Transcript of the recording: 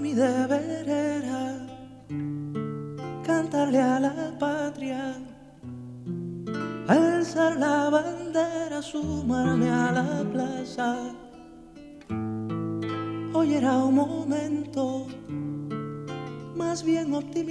mi deber era cantarle a la patria, alzar la bandera, sumarme a la plaza. Hoy era un momento más bien optimista.